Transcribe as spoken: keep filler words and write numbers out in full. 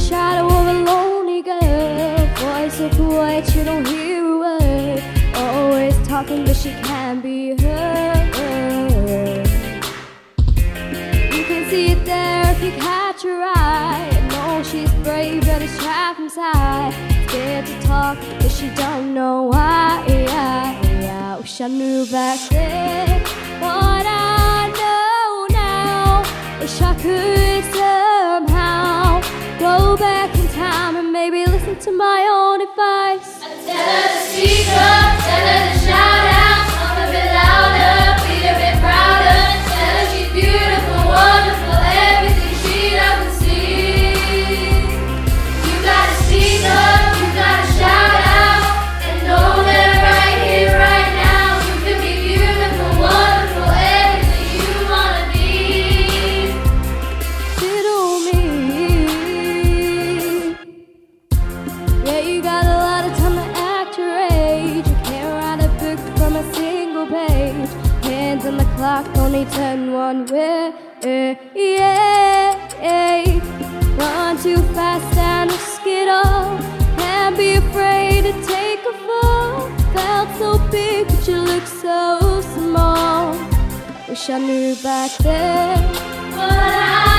shadow of a lonely girl. Voice so quiet you don't hear a word. Always talking but she can't be heard. You can see it there if you catch her eye. I know she's brave but it's trapped inside. Scared to talk but she don't know why. I wish I knew back then what I know now. Wish I could somehow go back in time and maybe listen to my own advice. Tell her to speak up, tell her to shout out, talk a bit louder, be a bit prouder. Tell her she's beautiful, wonderful, everything she doesn't see. You gotta speak up, you gotta shout out, and know that right here, right now, you can be beautiful, wonderful, everything you wanna be. Little me. Yeah, you got a lot of time to act your age. You can't write a book from a single page. Hands on the clock, only turn one way. Yeah, run too fast and risk it all. Can't be afraid to take a fall. Felt so big, but you look so small. Wish I knew back then What I